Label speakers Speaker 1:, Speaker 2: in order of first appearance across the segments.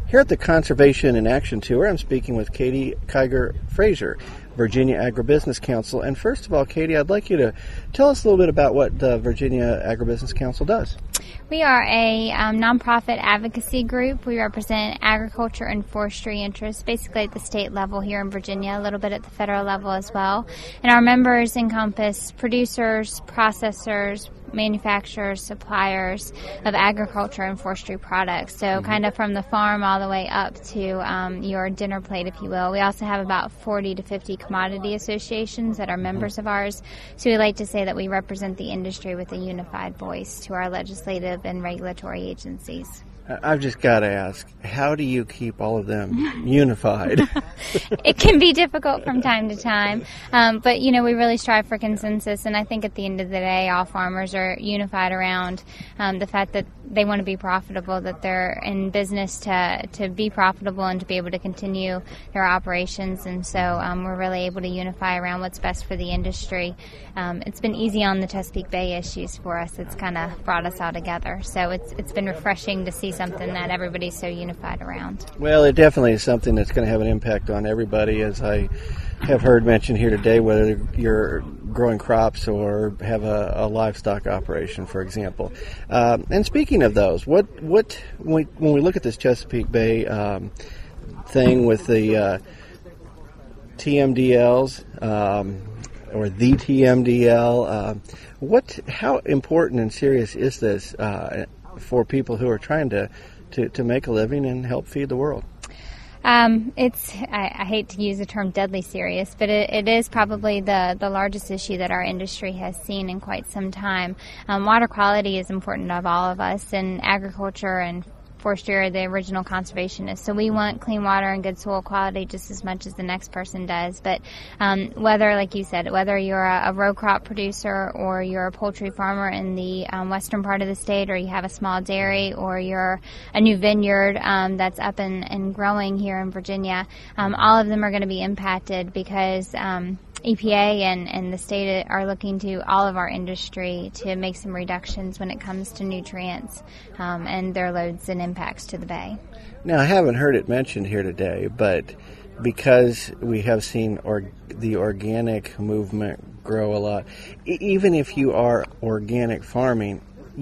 Speaker 1: Here at the Conservation in Action Tour, I'm speaking with Katie Kiger-Fraser, Virginia Agribusiness Council. And first of all, Katie, I'd like you to tell us a little bit about what the Virginia Agribusiness Council does.
Speaker 2: We are a nonprofit advocacy group. We represent agriculture and forestry interests, basically at the state level here in Virginia, a little bit at the federal level as well. And our members encompass producers, processors, manufacturers, suppliers of agriculture and forestry products. So kind of from the farm all the way up to your dinner plate, if you will. We also have about 40 to 50 commodity associations that are members of ours. So we like to say that we represent the industry with a unified voice to our legislative and regulatory agencies.
Speaker 1: I've just got to ask, how do you keep all of them unified?
Speaker 2: It can be difficult from time to time, but, we really strive for consensus, and I think at the end of the day, all farmers are unified around the fact that they want to be profitable, that they're in business to be profitable and to be able to continue their operations, and so we're really able to unify around what's best for the industry. It's been easy on the Chesapeake Bay issues for us. It's kind of brought us all together, so it's been refreshing to see something that everybody's so unified around.
Speaker 1: Well, it definitely is something that's going to have an impact on everybody, as I have heard mentioned here today, whether you're growing crops or have a livestock operation, for example. And speaking of those, when we look at this Chesapeake Bay thing with the TMDLs or the TMDL, how important and serious is this for people who are trying to make a living and help feed the world?
Speaker 2: I hate to use the term deadly serious, but it is probably the largest issue that our industry has seen in quite some time. Water quality is important of all of us, and agriculture and forestry are the original conservationists. So we want clean water and good soil quality just as much as the next person does. But whether, like you said, whether you're a row crop producer or you're a poultry farmer in the western part of the state, or you have a small dairy, or you're a new vineyard that's up and growing here in Virginia, all of them are going to be impacted because EPA and the state are looking to all of our industry to make some reductions when it comes to nutrients and their loads and impacts to the bay.
Speaker 1: Now, I haven't heard it mentioned here today, but because we have seen the organic movement grow a lot, even if you are organic farming,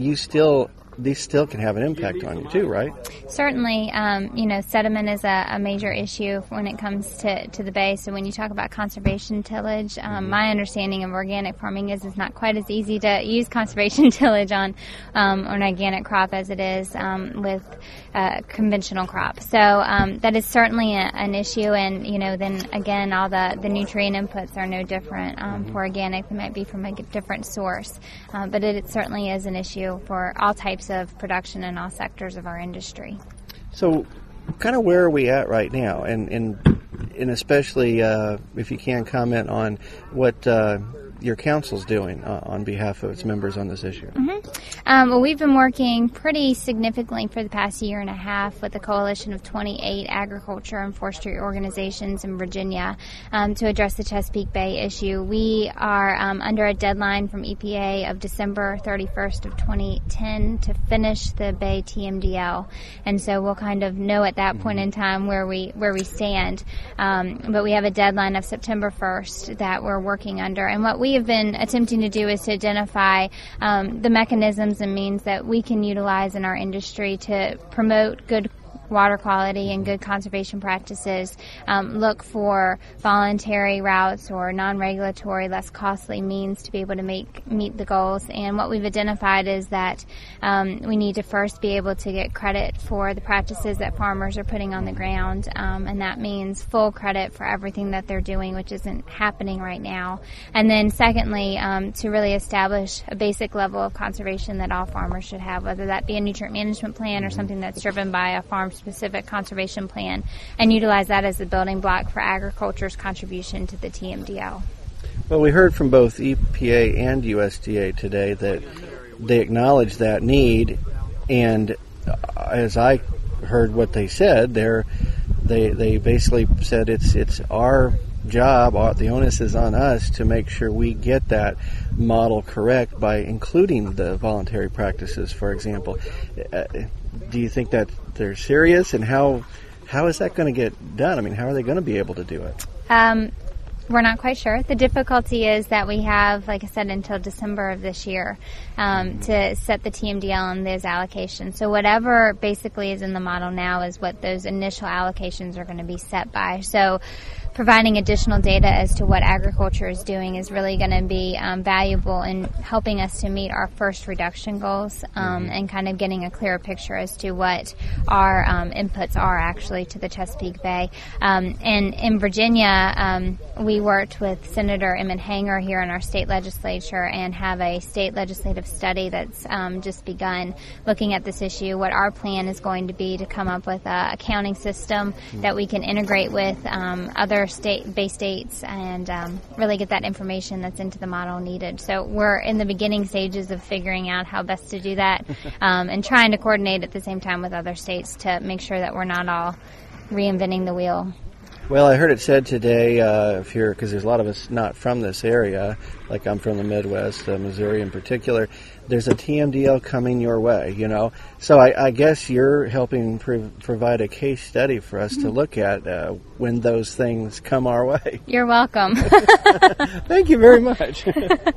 Speaker 1: these still can have an impact on you too, right?
Speaker 2: Certainly. Sediment is a major issue when it comes to the bay. So when you talk about conservation tillage, my understanding of organic farming is it's not quite as easy to use conservation tillage on an organic crop as it is with conventional crops. So that is certainly an issue, and then again, all the nutrient inputs are no different for organic. They might be from a different source, but it certainly is an issue for all types of production in all sectors of our industry.
Speaker 1: So kind of where are we at right now, and especially if you can comment on what your council's doing on behalf of its members on this issue.
Speaker 2: Well, we've been working pretty significantly for the past year and a half with a coalition of 28 agriculture and forestry organizations in Virginia to address the Chesapeake Bay issue. We are under a deadline from EPA of December 31st of 2010 to finish the Bay TMDL, and so we'll kind of know at that point in time where we stand. But we have a deadline of September 1st that we're working under, and what we have been attempting to do is to identify the mechanisms and means that we can utilize in our industry to promote good water quality and good conservation practices, look for voluntary routes or non-regulatory, less costly means to be able to meet the goals. And what we've identified is that we need to first be able to get credit for the practices that farmers are putting on the ground, and that means full credit for everything that they're doing, which isn't happening right now. And then secondly, to really establish a basic level of conservation that all farmers should have, whether that be a nutrient management plan or something that's driven by a farm-specific conservation plan, and utilize that as the building block for agriculture's contribution to the TMDL.
Speaker 1: Well, we heard from both EPA and USDA today that they acknowledge that need, and as I heard what they said, they basically said it's our job, the onus is on us to make sure we get that model correct by including the voluntary practices, for example. Do you think that they're serious, and how is that going to get done? I mean, how are they going to be able to do it?
Speaker 2: We're not quite sure. The difficulty is that we have, like I said, until December of this year to set the TMDL on those allocations. So whatever basically is in the model now is what those initial allocations are going to be set by. So providing additional data as to what agriculture is doing is really going to be valuable in helping us to meet our first reduction goals and kind of getting a clearer picture as to what our inputs are actually to the Chesapeake Bay. And in Virginia, we worked with Senator Emmett Hanger here in our state legislature and have a state legislative study that's just begun looking at this issue. What our plan is going to be to come up with a accounting system that we can integrate with other Bay states and really get that information that's into the model needed. So we're in the beginning stages of figuring out how best to do that and trying to coordinate at the same time with other states to make sure that we're not all reinventing the wheel.
Speaker 1: Well, I heard it said today, because there's a lot of us not from this area, like I'm from the Midwest, Missouri in particular, there's a TMDL coming your way, So I guess you're helping provide a case study for us to look at when those things come our way.
Speaker 2: You're welcome.
Speaker 1: Thank you very much.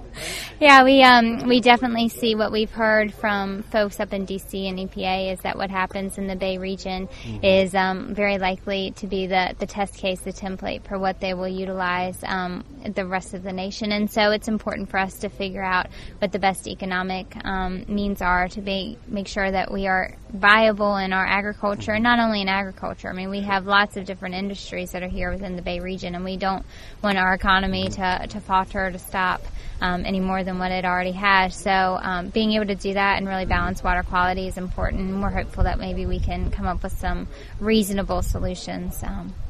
Speaker 2: Yeah, we definitely see what we've heard from folks up in D.C. and EPA is that what happens in the Bay region is very likely to be the test case, the template for what they will utilize the rest of the nation. And so it's important for us to figure out what the best economic means are to make sure that we are viable in our agriculture, and not only in agriculture. I mean, we have lots of different industries that are here within the Bay region, and we don't want our economy to falter or to stop any more than what it already has. So being able to do that and really balance water quality is important, and we're hopeful that maybe we can come up with some reasonable solutions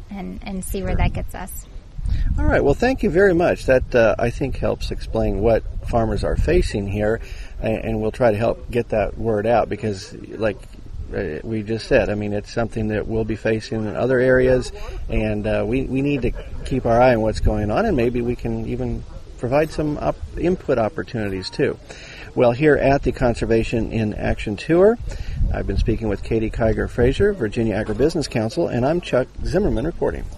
Speaker 2: and see where that gets us.
Speaker 1: All right. Well, thank you very much. That, I think, helps explain what farmers are facing here, and we'll try to help get that word out because, like we just said, I mean, it's something that we'll be facing in other areas, and we need to keep our eye on what's going on, and maybe we can even provide some input opportunities, too. Well, here at the Conservation in Action Tour, I've been speaking with Katie Kiger Frazier, Virginia Agribusiness Council, and I'm Chuck Zimmerman reporting.